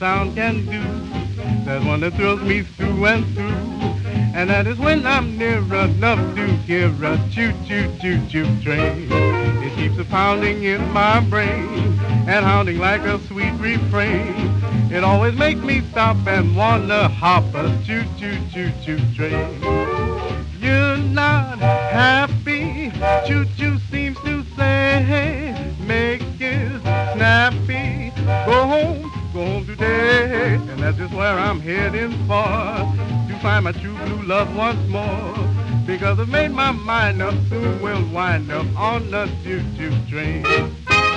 sound can do. There's one that thrills me through and through, and that is when I'm near enough to hear a choo-choo-choo-choo train. It keeps a pounding in my brain and hounding like a sweet refrain. It always makes me stop and wanna hop a choo-choo-choo-choo train. You're not happy, choo-choo seems to say. Make it snappy, go home today. And that's just where I'm heading for, to find my true blue love once more. Because I've made my mind up, soon we'll wind up on the choo-choo train.